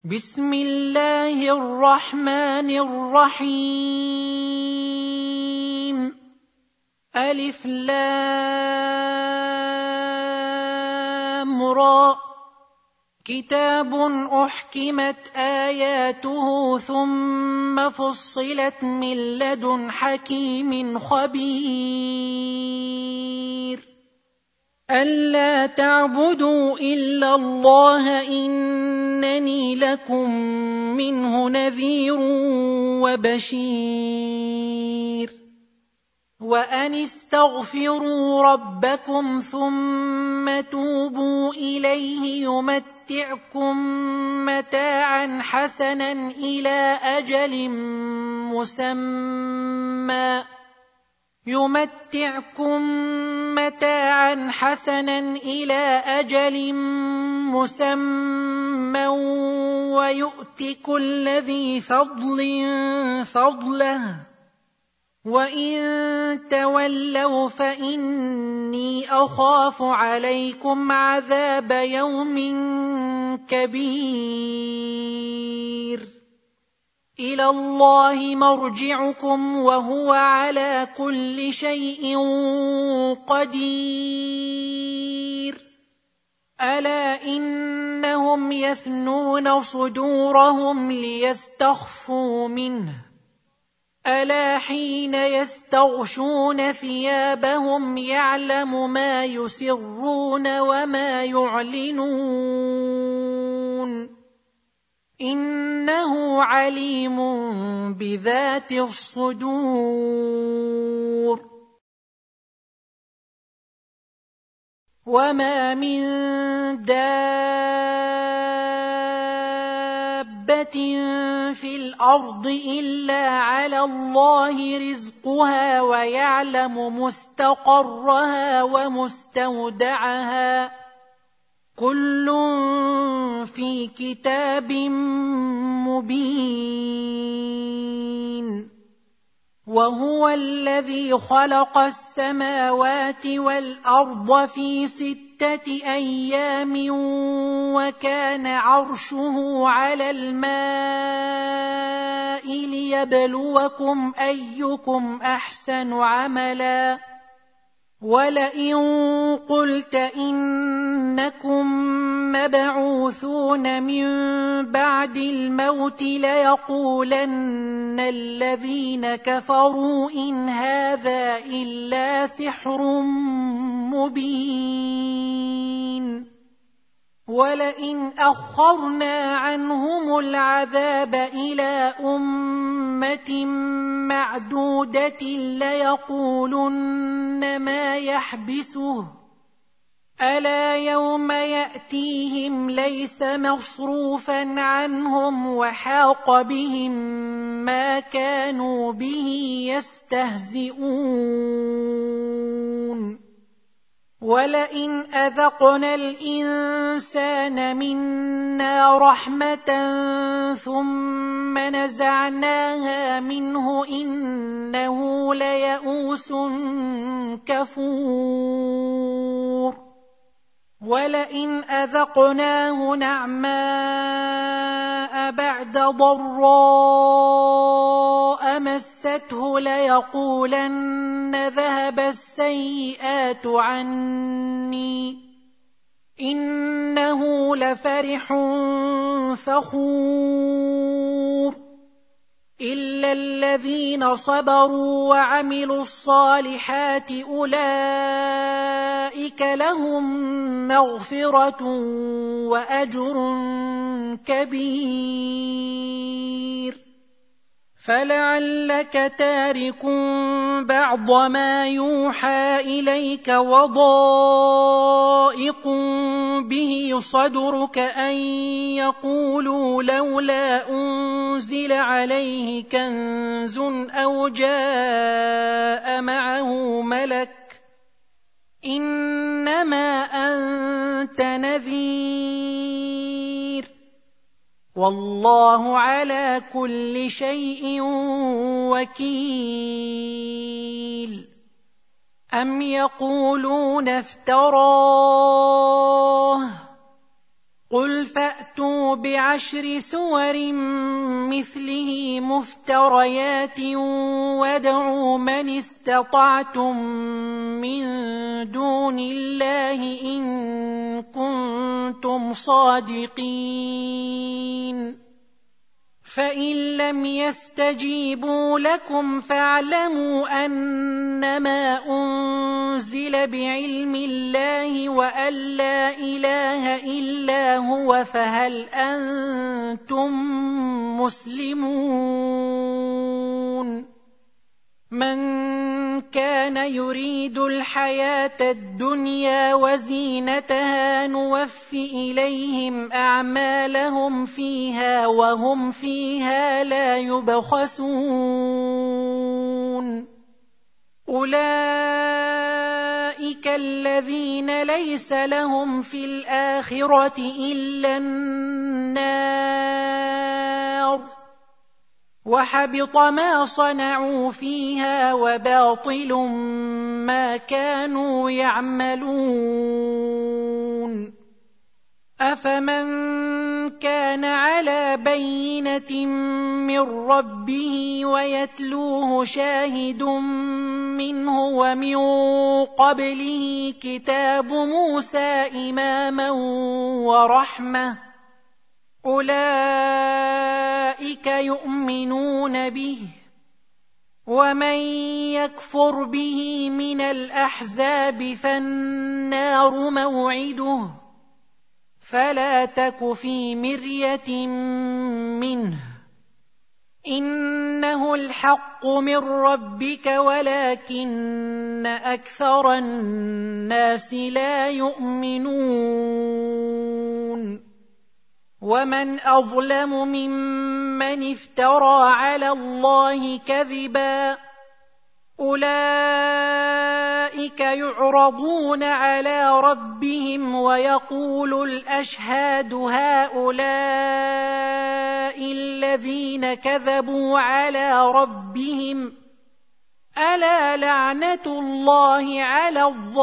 بسم الله الرحمن الرحيم ألف لام را كتاب أحكمت آياته ثم فصلت من لدن حكيم خبير ألا تعبدوا إلا الله إنني لكم منه نذير وبشير وأن استغفروا ربكم ثم توبوا إليه يمتعكم متاعا حسنا إلى أجل مسمى ويؤت كل ذي فضل فضله وإن تولوا فإني أخاف عليكم عذاب يوم كبير إلى الله مرجعكم وهو على كل شيء قدير ألا إنهم يثنون صدورهم ليستخفوا منه ألا حين يستغشون ثيابهم يعلم ما يسرون وما يعلنون إنه عليم بذات الصدور وما من دابة في الأرض إلا على الله رزقها ويعلم مستقرها ومستودعها كل في كتاب مبين وهو الذي خلق السماوات والأرض في 6 أيام وكان عرشه على الماء ليبلوكم أيكم أحسن عملا ولئن قلت إنكم مبعوثون من بعد الموت ليقولن الذين كفروا إن هذا إلا سحر مبين ولئن أخرنا عنهم العذاب إلى أمة معدودة ليقولن ما يحبسه ألا يوم يأتيهم ليس مصروفا عنهم وحاق بهم ما كانوا به يستهزئون ولئن أذقنا الإنسان منا رحمة ثم نزعناها منه إنه ليئوس كفور ولئن أذقناه نعماء بعد ضراء مسته ليقولن ذهب السيئات عني إنه لفرح فخور إلا الذين صبروا وعملوا الصالحات أولئك لهم مغفرة وأجر كبير فلعلك تارك بعض ما يوحى إليك وضائق به صدرك أن يقولوا لولا أنزل عليه كنز أو جاء معه ملك إنما أنت نذير والله على كل شيء وكيل أم يقولون افتراه قل فأتوا ب10 سور مثله مفتريات وادعوا من استطعتم من دون الله إن كنتم صادقين فإن لم يستجيبوا لكم فاعلموا أنما أنزل بعلم الله وأن لا إله إلا هو فهل أنتم مسلمون من كان يريد الحياة الدنيا وزينتها نوف إليهم أعمالهم فيها وهم فيها لا يبخسون أولئك الذين ليس لهم في الآخرة إلا النار وحبط ما صنعوا فيها وباطل ما كانوا يعملون أفمن كان على بينة من ربه ويتلوه شاهد منه ومن قبله كتاب موسى إماما ورحمة أولئك يؤمنون به ومن يكفر به من الأحزاب فالنار موعده فلا تك في مرية منه إنه الحق من ربك ولكن أكثر الناس لا يؤمنون ومن أظلم ممن افترى على الله كذبا أولئك يعرضون على ربهم ويقول الأشهاد هؤلاء الذين كذبوا على ربهم ألا لعنة الله على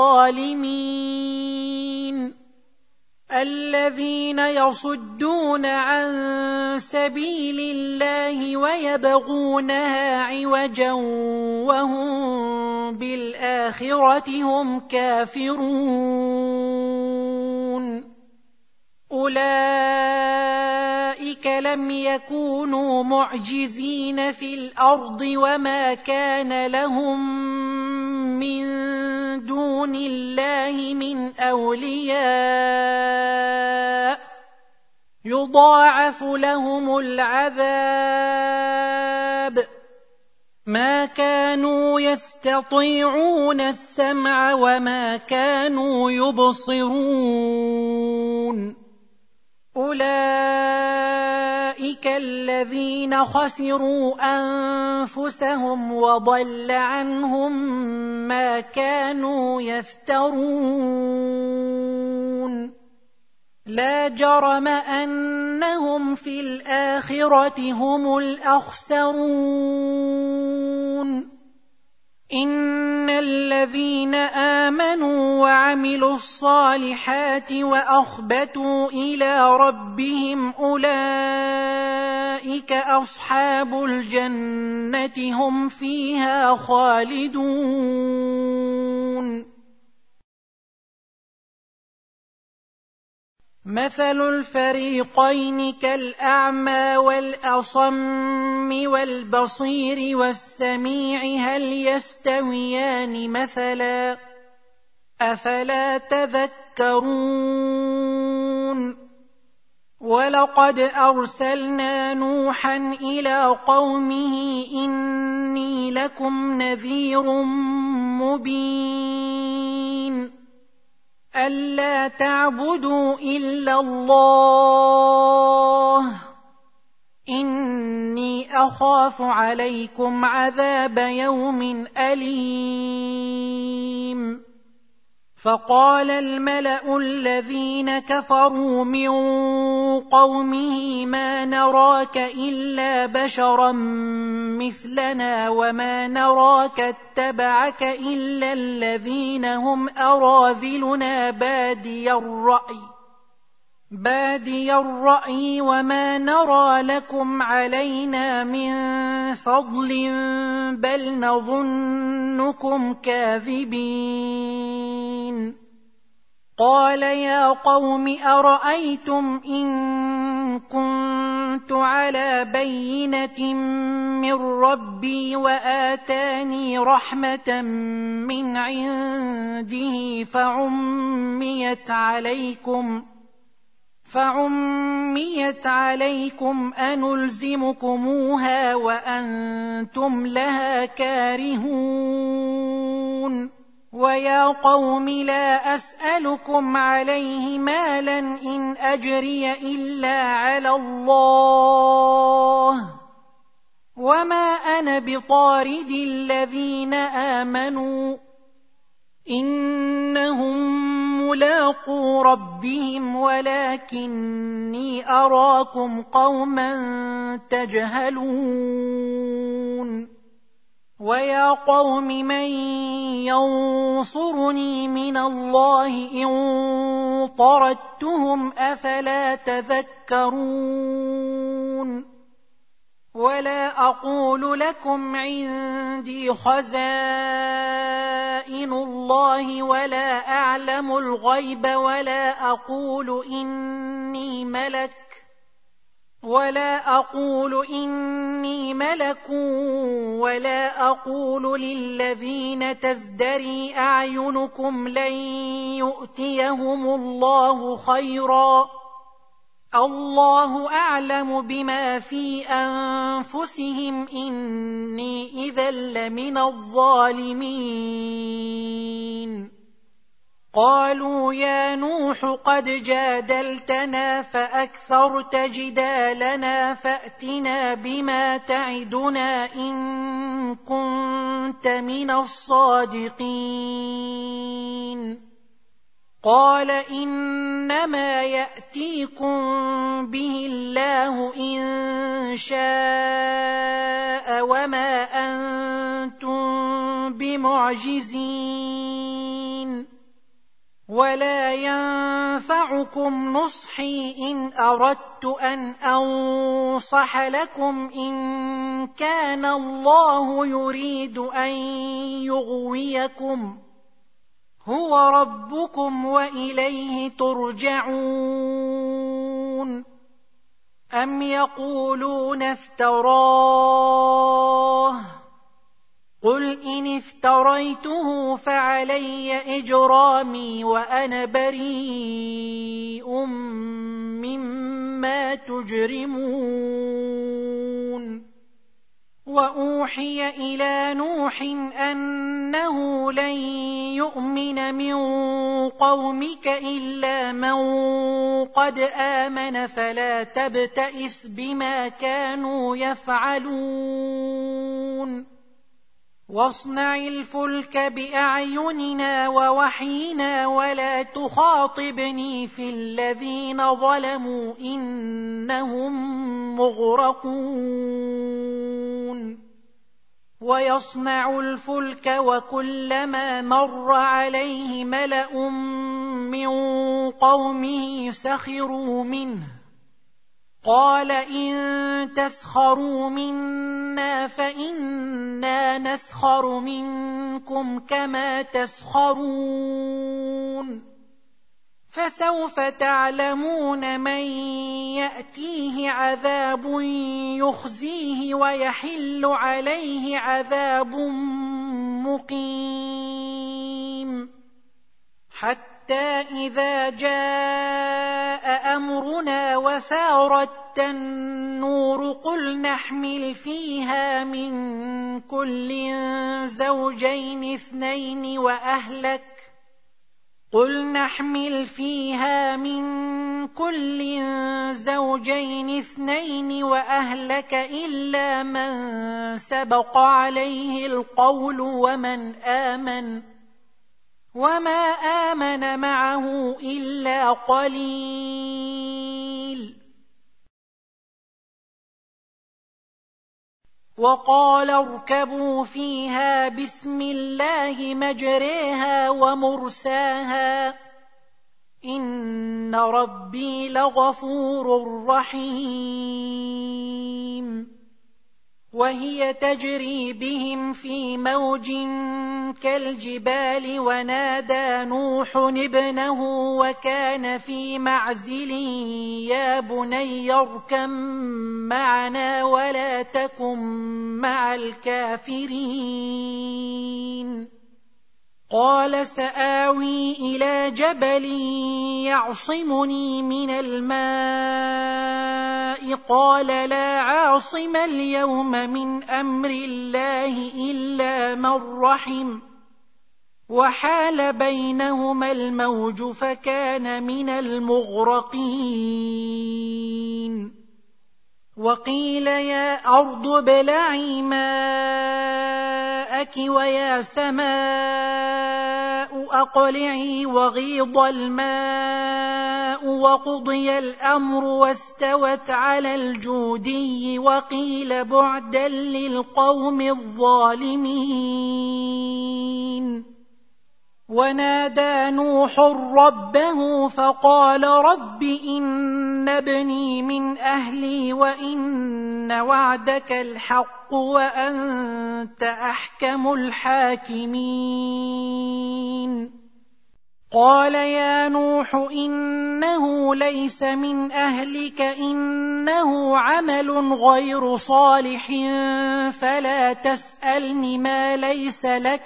الظالمين الذين يصدون عن سبيل الله ويبغونها عوجا وهم بالآخرة هم كافرون أولئك لم يكونوا معجزين في الأرض وما كان لهم من دون الله من أولياء يضاعف لهم العذاب ما كانوا يستطيعون السمع وما كانوا يبصرون أولئك الذين خسروا أنفسهم وضل عنهم ما كانوا يفترون لا جرم أنهم في الآخرة هم الأخسرون إن الذين آمنوا وعملوا الصالحات وأخبتوا إلى ربهم أولئك أصحاب الجنة هم فيها خالدون مثل الفريقين كالأعمى والأصم والبصير والسميع هل يستويان مثلا أفلا تذكرون ولقد أرسلنا نوحا إلى قومه إني لكم نذير مبين ألا تعبدوا إلا الله إني أخاف عليكم عذاب يوم أليم فقال الملأ الذين كفروا من قومه ما نراك إلا بشرا مثلنا وما نراك اتبعك إلا الذين هم أراذلنا بادي الرأي بادي الرأي وما نرى لكم علينا من فضل بل نظنكم كاذبين. قال يا قوم أرأيتم إن كنت على بينة من ربي وآتاني رحمة من عنده فعميت عليكم أنلزمكموها وأنتم لها كارهون. ويا قوم لا أسألكم عليه مالا إن أجري إلا على الله وما أنا بطارد الذين آمنوا إنهم ملاقو ربهم ولكني أراكم قوما تجهلون. ويا قوم من ينصرني من الله إن طردتهم أفلا تذكرون. ولا أقول لكم عندي خزائن الله ولا أعلم الغيب ولا أقول إني ملك ولا أقول للذين تزدري أعينكم لن يؤتيهم الله خيرا الله أعلم بما في أنفسهم إني إذا لمن الظالمين. قالوا يا نوح قد جادلتنا فأكثرت جدالنا فأتنا بما تعدنا إن كنت من الصادقين. قال إنما يأتيكم به الله إن شاء وما أنتم بمعجزين ولا ينفعكم نصحي إن أردت أن أنصح لكم إن كان الله يريد أن يغويكم هو ربكم وإليه ترجعون. أم يقولون افتراه قل إن افتريته فعلي إجرامي وأنا بريء مما تجرمون. وأوحي إلى نوح أنه لن يؤمن من قومك إلا من قد آمن فلا تبتئس بما كانوا يفعلون. واصنع الفلك بأعيننا ووحينا ولا تخاطبني في الذين ظلموا إنهم مغرقون. ويصنع الفلك وكلما مر عليه ملأ من قومه سخروا منه قال إن تسخروا منا فإنا نسخر منكم كما تسخرون. فسوف تعلمون من يأتيه عذاب يخزيه ويحل عليه عذاب مقيم. حتى إذا جاء أمرنا وفارت النور قل نحمل فيها من كل زوجين اثنين وأهلك إلا من سبق عليه القول ومن آمن وما آمن معه إلا قليل. وقال اركبوا فيها بسم الله مجريها ومرساها إن ربي لغفور رحيم. وهي تجري بهم في موج كالجبال ونادى نوح ابنه وكان في معزل يا بني اركب معنا ولا تكن مع الكافرين. قال سآوي إلى جبل يعصمني من الماء قال لا عاصم اليوم من أمر الله إلا من رحم وحال بينهما الموج فكان من المغرقين. وقيل يا أرض ابلعي ماءك ويا سماء أقلعي وغيض الماء وقضي الأمر واستوت على الجودي وقيل بعدا للقوم الظالمين. ونادى نوح ربه فقال رب إن ابني من أهلي وإن وعدك الحق وأنت أحكم الحاكمين. قال يا نوح إنه ليس من أهلك إنه عمل غير صالح فلا تسألني ما ليس لك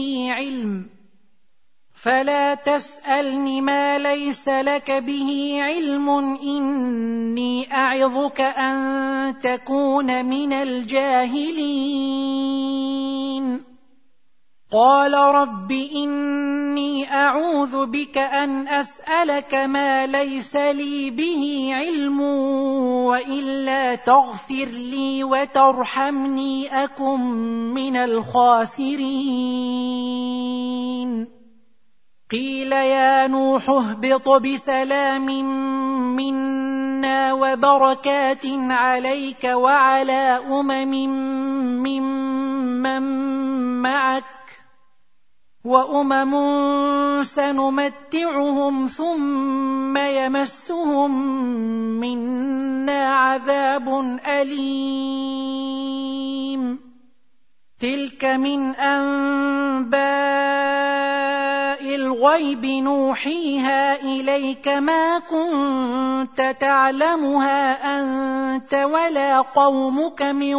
به علم إني أعظك أن تكون من الجاهلين. قال رب إني أعوذ بك أن أسألك ما ليس لي به علم وإلا تغفر لي وترحمني أكن من الخاسرين. قيل يا نوح اهبط بسلام منا وبركات عليك وعلى ممن معك وأمم سنمتعهم ثم يمسهم منا عذاب أليم. تلك من أنباء الغيب نوحيها إليك ما كنت تعلمها أنت ولا قومك من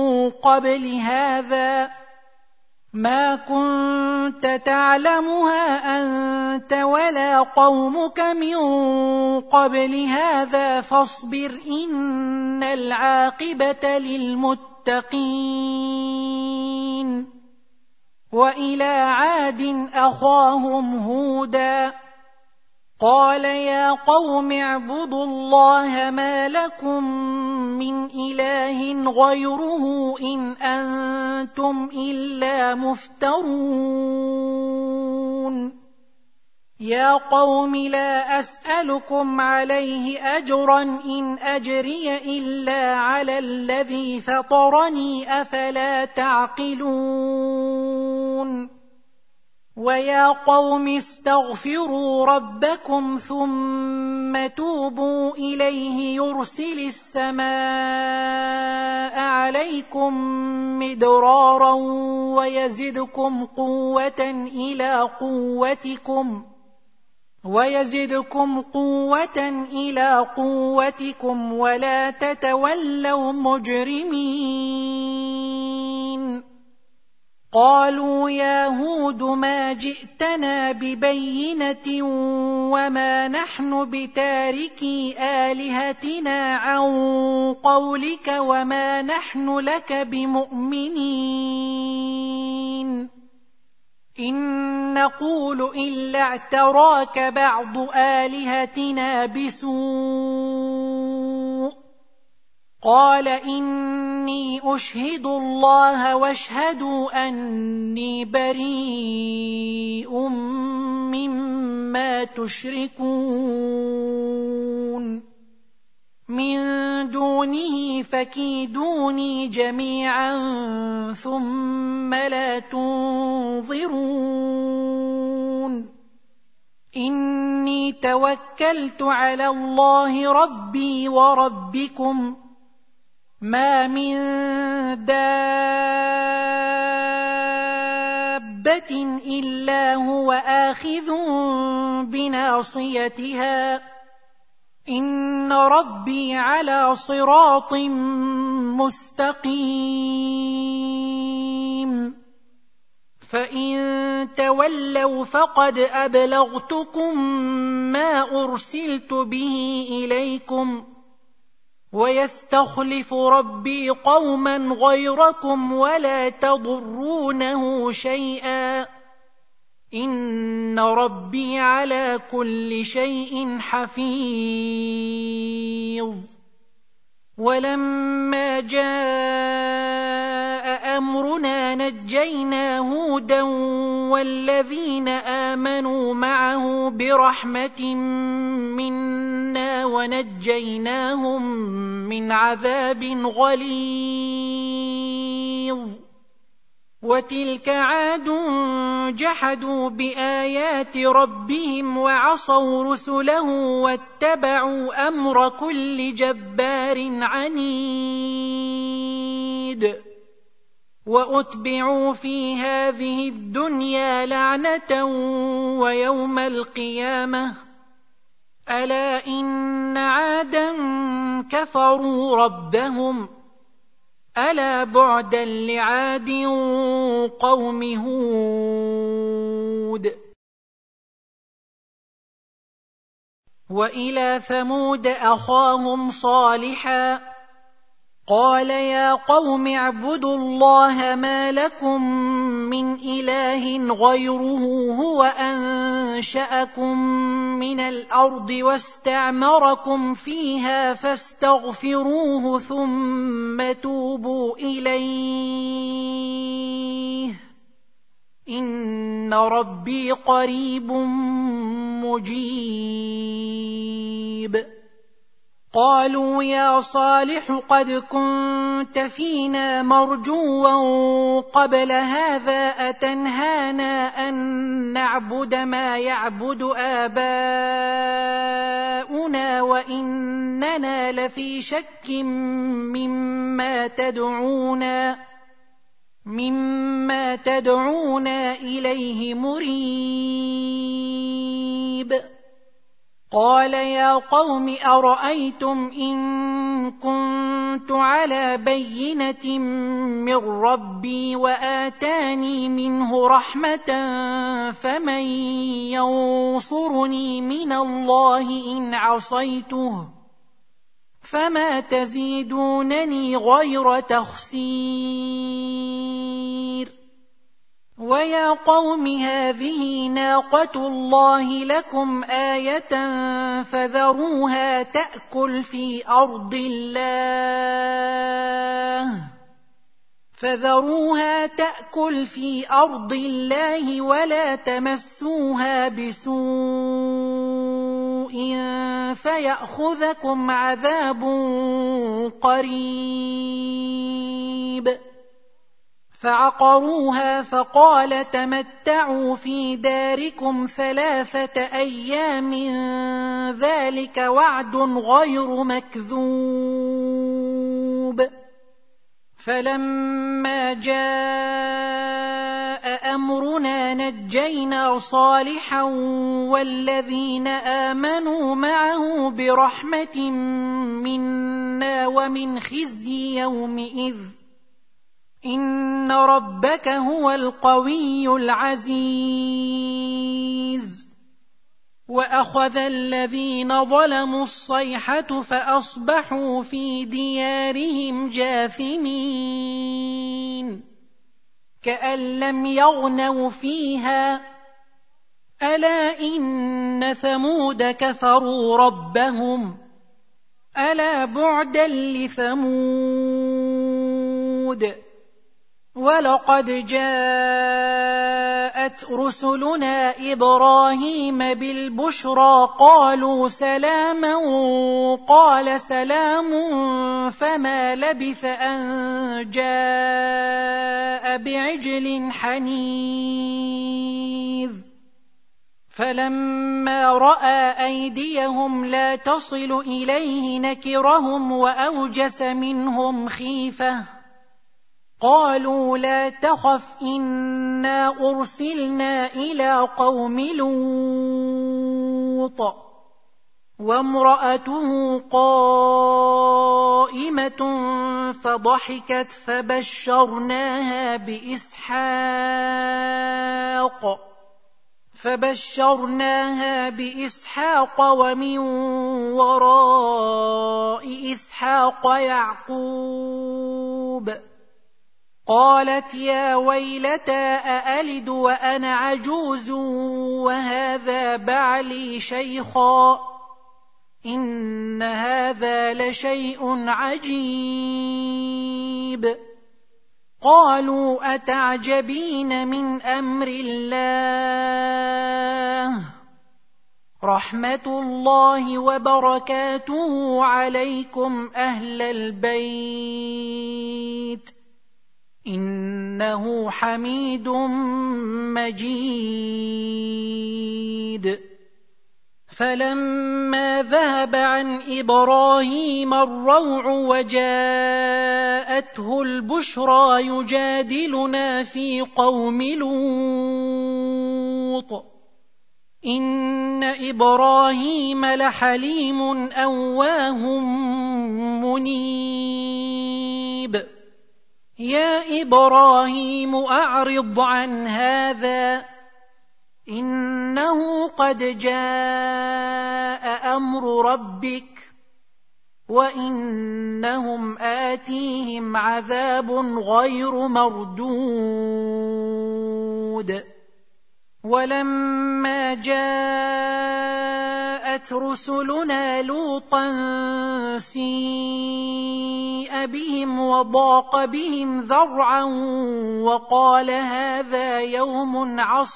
قبل هذا فاصبر إن العاقبة للمتقين. وإلى عاد أخاهم هودا قال يا قوم اعبدوا الله ما لكم من إله غيره إن أنتم إلا مفترون. يا قوم لا أسألكم عليه أجرا إن أجري إلا على الذي فطرني أفلا تعقلون. ويا قوم استغفروا ربكم ثم توبوا إليه يرسل السماء عليكم مدرارا ويزدكم قوة إلى قوتكم ولا تتولوا مجرمين. قالوا يا هود ما جئتنا ببينة وما نحن بتاركي آلهتنا عن قولك وما نحن لك بمؤمنين. إن نقول إلا اعتراك بعض آلهتنا بسوء. قال إني أشهد الله واشهدوا أني بريء مما تشركون من دونه فكيدوني جميعا ثم لا تنظرون. إني توكلت على الله ربي وربكم ما من دابة إلا هو آخذ بناصيتها إن ربي على صراط مستقيم فإن تولوا فقد أبلغتكم ما أرسلت به إليكم ويستخلف ربي قوما غيركم ولا تضرونه شيئا إن ربي على كل شيء حفيظ ولما جاء أمرنا نجينا هودا والذين آمنوا معه برحمة منا ونجيناهم من عذاب غليظ وتلك عاد جحدوا بآيات ربهم وعصوا رسله واتبعوا أمر كل جبار عنيد وأتبعوا في هذه الدنيا لعنة ويوم القيامة ألا إن عادا كفروا ربهم ألا بعدا لعاد قوم هود وإلى ثمود أخاهم صالحا قال يا قوم اعبدوا الله ما لكم من إله غيره هو أنشأكم من الأرض واستعمركم فيها فاستغفروه ثم توبوا إليه إن ربي قريب مجيب قالوا يا صالح قد كنت فينا مرجوا قبل هذا أتنهانا أن نعبد ما يعبد آباؤنا وإننا لفي شك مما تدعونا إليه مريب قال يا قوم أرأيتم إن كنت على بينة من ربي وآتاني منه رحمة فمن ينصرني من الله إن عصيته فما تزيدونني غير تخسير ويا قوم هذه ناقة الله لكم آية فذروها تأكل في أرض الله ولا تمسوها بسوء فيأخذكم عذاب قريب فعقروها فقال تمتعوا في داركم 3 أيام ذلك وعد غير مكذوب فلما جاء أمرنا نجينا صالحا والذين آمنوا معه برحمة منا ومن خزي يومئذ إن ربك هو القوي العزيز وأخذ الذين ظلموا الصيحة فأصبحوا في ديارهم جاثمين كأن لم يغنوا فيها ألا إن ثمود كفروا ربهم ألا بعدا لثمود ولقد جاءت رسلنا إبراهيم بالبشرى قالوا سلاما قال سلام فما لبث أن جاء بعجل حنيذ فلما رأى أيديهم لا تصل إليه نكرهم وأوجس منهم خيفة قالوا لا تخف إنا أرسلنا إلى قوم لوط وامرأته قائمة فضحكت فبشرناها بإسحاق ومن وراء إسحاق يعقوب قالت يا ويلتى أألد وأنا عجوز وهذا بعلي شيخا إن هذا لشيء عجيب قالوا أتعجبين من أمر الله رحمة الله وبركاته عليكم أهل البيت إنه حميد مجيد فلما ذهب عن إبراهيم الروع وجاءته البشرى يجادلنا في قوم لوط إن إبراهيم لحليم أواه منيب يا إبراهيم أعرض عن هذا إنه قد جاء أمر ربك وإنهم آتيهم عذاب غير مردود ولما جاءت رسلنا لوطا سيء بهم وضاق بهم ذرعا وقال هذا يوم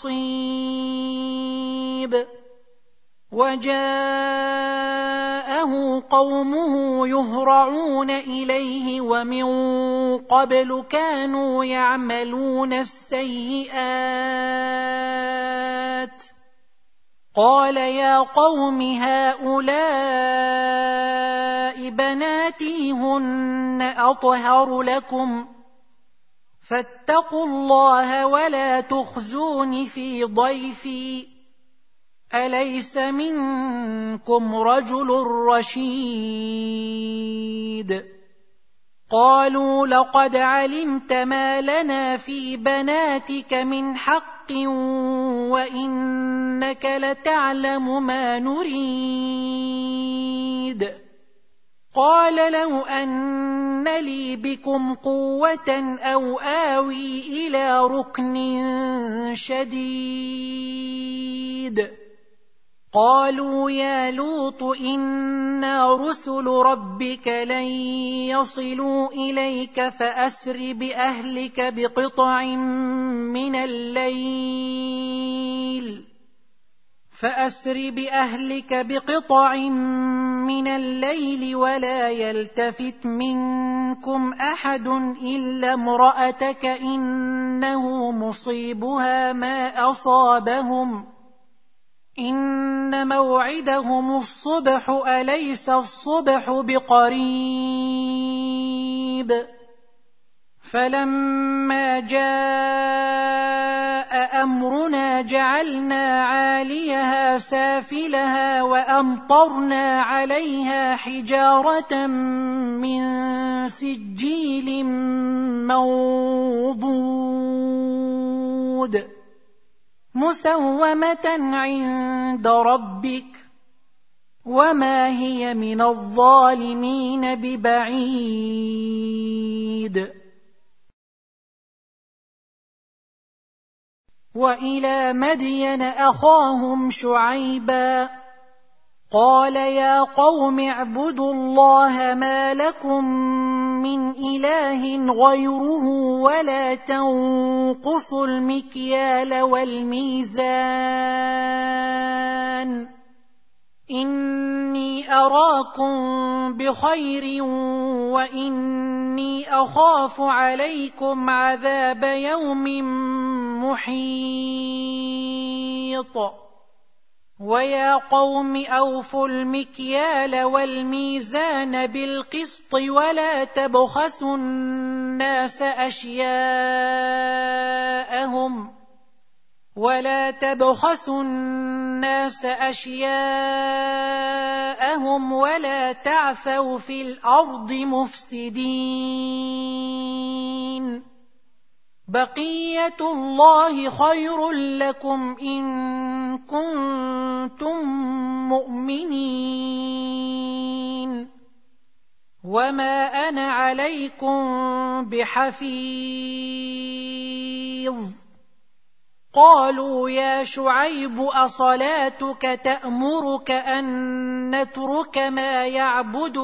عصيب وجاءه قومه يهرعون إليه ومن قبل كانوا يعملون السيئات قال يا قوم هؤلاء بناتي هن أطهر لكم فاتقوا الله ولا تخزون في ضيفي أليس منكم رجل رشيد قالوا لقد علمت ما لنا في بناتك من حق وإنك لتعلم ما نريد قال لو أن لي بكم قوة أو آوي إلى ركن شديد قالوا يا لوط إنا رسل ربك لن يصلوا إليك فأسر بأهلك بقطع من الليل ولا يلتفت منكم أحد إلا امرأتك إنه مصيبها ما أصابهم إن موعدهم الصبح أليس الصبح بقريب فلما جاء أمرنا جعلنا عاليها سافلها وأمطرنا عليها حجارة من سجيل منضود مسومة عند ربك وما هي من الظالمين ببعيد وإلى مدين أخاهم شعيبا قال يا قوم اعبدوا الله ما لكم من إله غيره ولا تنقصوا المكيال والميزان إني أراكم بخير وإني أخاف عليكم عذاب يوم محيط ويا قوم أوفوا المكيال والميزان بالقسط ولا تبخسوا الناس أشياءهم ولا تعثوا في الأرض مفسدين. بقية الله خير لكم إن كنتم مؤمنين، وما أنا عليكم بحفيظ. قالوا يا شعيب أصلاتك تأمرك أن نترك ما يعبد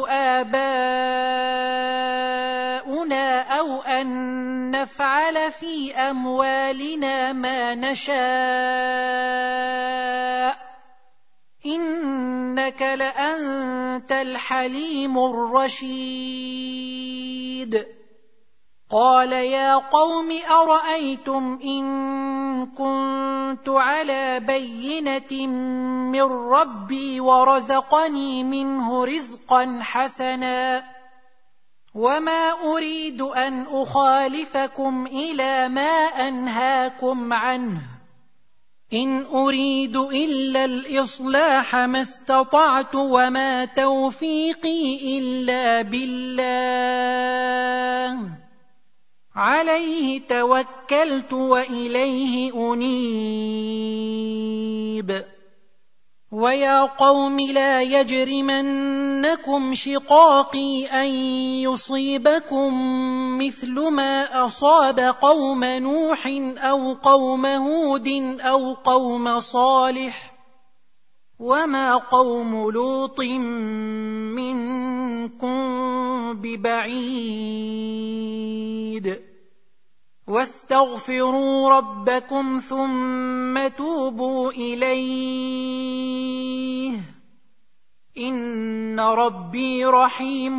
آباؤنا أو أن نفعل في أموالنا ما نشاء إنك لأنت الحليم الرشيد. قال يا قوم أرأيتم إن كنت على بينة من ربي ورزقني منه رزقا حسنا وما أريد أن أخالفكم إلى ما أنهاكم عنه، إن أريد إلا الإصلاح ما استطعت وما توفيقي إلا بالله عليه توكلت وإليه أنيب. ويا قوم لا يجرمنكم شقاقي أن يصيبكم مثل ما أصاب قوم نوح أو قوم هود أو قوم صالح، وما قوم لوط منكم ببعيد. واستغفروا ربكم ثم توبوا إليه إن ربي رحيم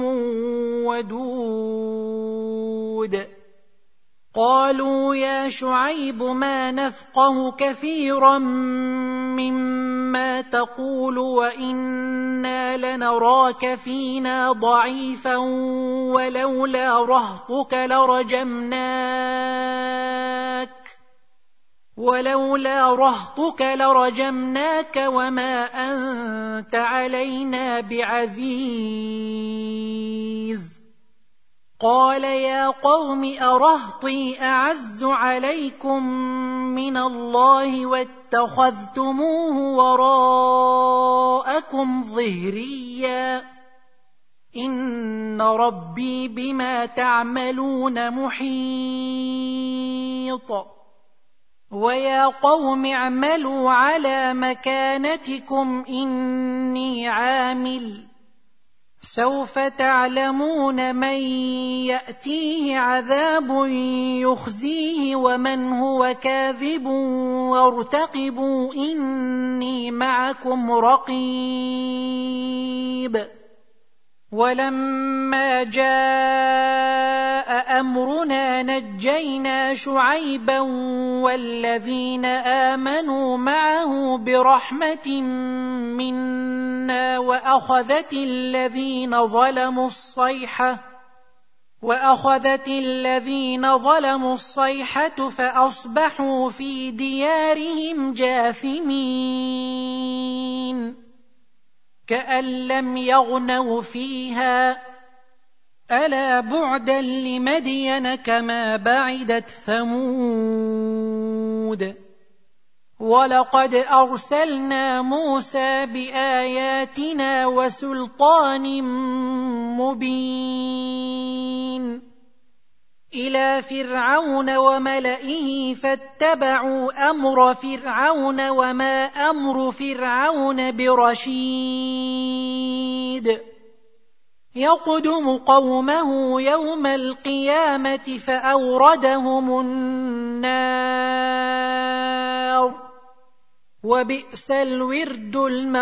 ودود. قالوا يا شعيب ما نفقه كثيرا مما تقول وإنا لنراك فينا ضعيفا ولولا رهطك لرجمناك وما أنت علينا بعزيز. قال يا قوم أرهطي أعز عليكم من الله واتخذتموه وراءكم ظهريا إن ربي بما تعملون محيط. ويا قوم اعملوا على مكانتكم إني عامل سوف تعلمون من يأتيه عذاب يخزيه ومن هو كاذب وارتقبوا إني معكم رقيب. ولما جاء أمرنا نجينا شعيبا والذين آمنوا معه برحمة منا وأخذت الذين ظلموا الصيحة فأصبحوا في ديارهم جاثمين كأن لم يغنوا فيها ألا بعدا لمدين كما بعدت ثمود. ولقد أرسلنا موسى بآياتنا وسلطان مبين إلى فرعون وملئه فاتبعوا أمر فرعون وما أمر فرعون برشيد. يقدم قومه يوم القيامة فأوردهم النار وبئس الورد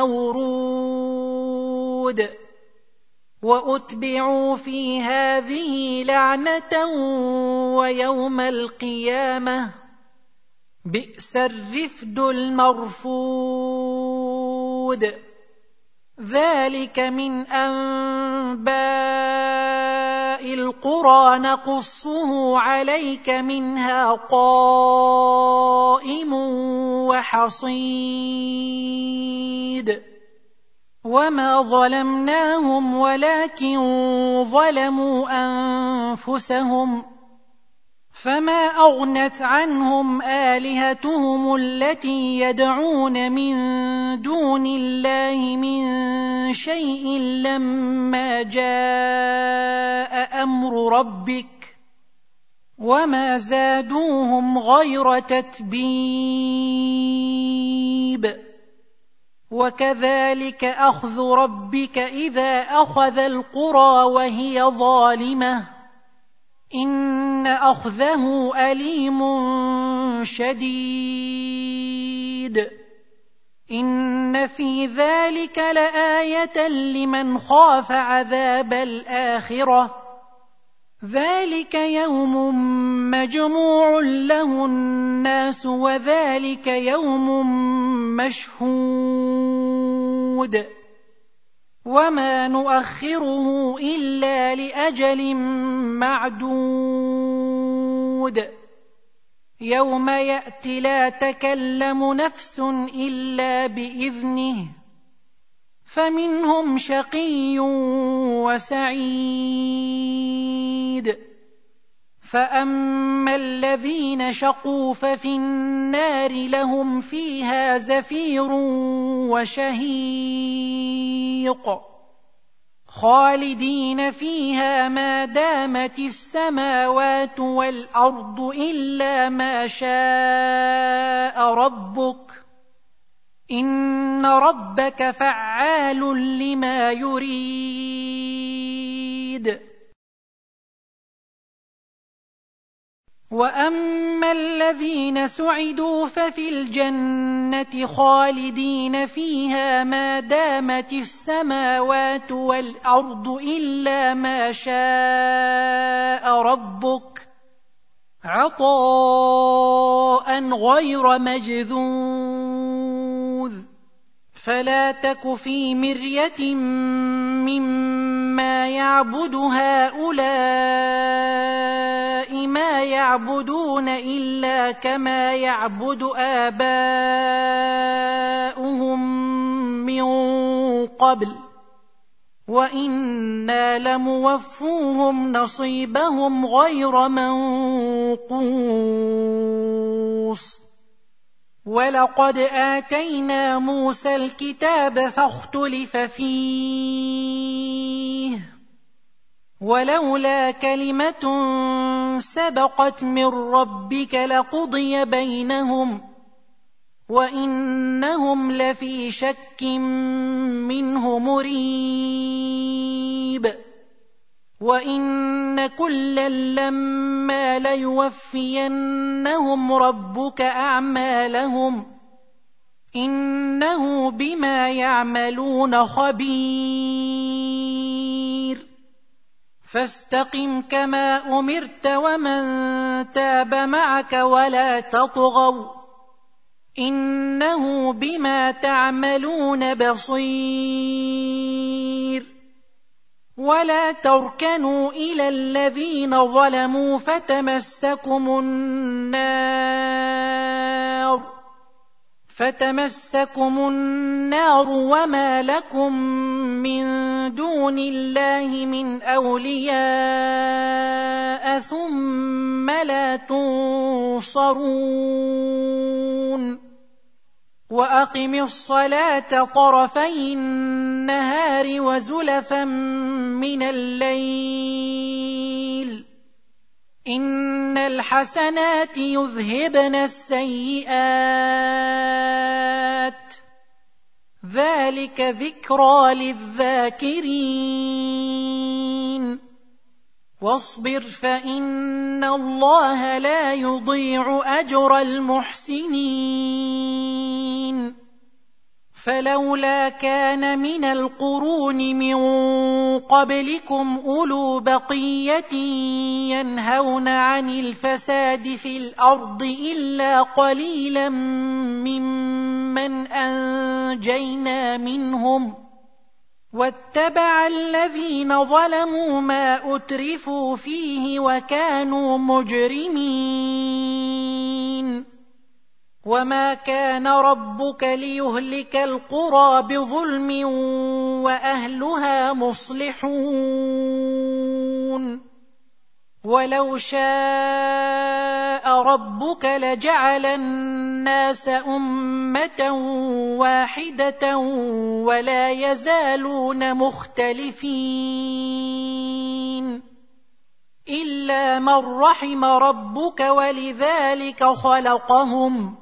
المورود. وأتبعوا في هذه لعنة ويوم القيامة بئس الرفد المرفود. ذلك من أنباء القرى نقصه عليك منها قائم وحصيد وما ظلمناهم ولكن ظلموا أنفسهم فما أغنت عنهم آلهتهم التي يدعون من دون الله من شيء لما جاء أمر ربك وما زادوهم غير تتبيب وكذلك أخذ ربك إذا أخذ القرى وهي ظالمة إن أخذه أليم شديد إن في ذلك لآية لمن خاف عذاب الآخرة ذلك يوم مجموع له الناس وذلك يوم مشهود وما نؤخره إلا لأجل معدود يوم يأتي لا تكلم نفس إلا بإذنه فمنهم شقي وسعيد فأما الذين شقوا ففي النار لهم فيها زفير وشهيق خالدين فيها ما دامت السماوات والأرض إلا ما شاء ربك إن ربك فعال لما يريد وأما الذين سعدوا ففي الجنة خالدين فيها ما دامت السماوات والأرض إلا ما شاء ربك عطاء غير مجذوذ فلا تك في مرية مما يعبد هؤلاء ما يعبدون إلا كما يعبد آباؤهم من قبل وإنا لموفوهم نصيبهم غير منقوص ولقد آتينا موسى الكتاب فاختلف فيه ولولا كلمة سبقت من ربك لقضي بينهم وإنهم لفي شك منه مريب وإن كلا لما ليوفينهم ربك أعمالهم إنه بما يعملون خبير فاستقم كما أمرت ومن تاب معك ولا تطغوا إنه بما تعملون بصير ولا تركنوا إلى الذين ظلموا فتمسكم النار وما لكم من دون الله من أولياء ثم لا تنصرون وأقم الصلاة طرفي النهار وزلفا من الليل إن الحسنات يذهبن السيئات ذلك ذكرى للذاكرين واصبر فإن الله لا يضيع أجر المحسنين فلولا كان من القرون من قبلكم أولو بقية ينهون عن الفساد في الأرض إلا قليلا ممن أنجينا منهم واتبع الذين ظلموا ما أترفوا فيه وكانوا مجرمين وما كان ربك ليهلك القرى بظلم وأهلها مصلحون ولو شاء ربك لجعل الناس أمة واحدة ولا يزالون مختلفين إلا من رحم ربك ولذلك خلقهم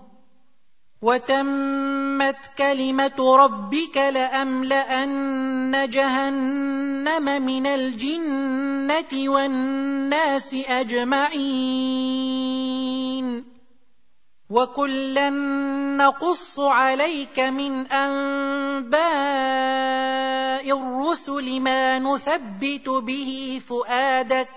وتمت كلمة ربك لأملأن جهنم من الجنة والناس أجمعين وكلا نقص عليك من أنباء الرسل ما نثبت به فؤادك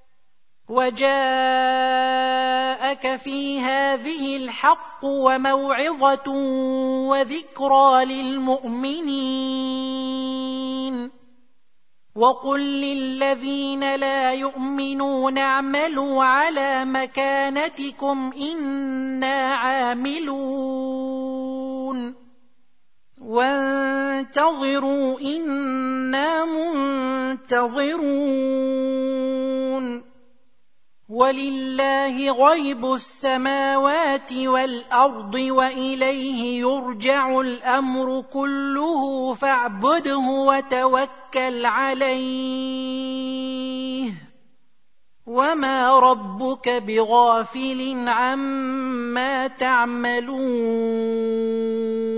وجاءك في هذه الحق وموعظة وذكرى للمؤمنين وقل للذين لا يؤمنون اعملوا على مكانتكم إنا عاملون وانتظروا إنا منتظرون ولله غيب السماوات والأرض وإليه يرجع الأمر كله فاعبده وتوكل عليه وما ربك بغافل عما تعملون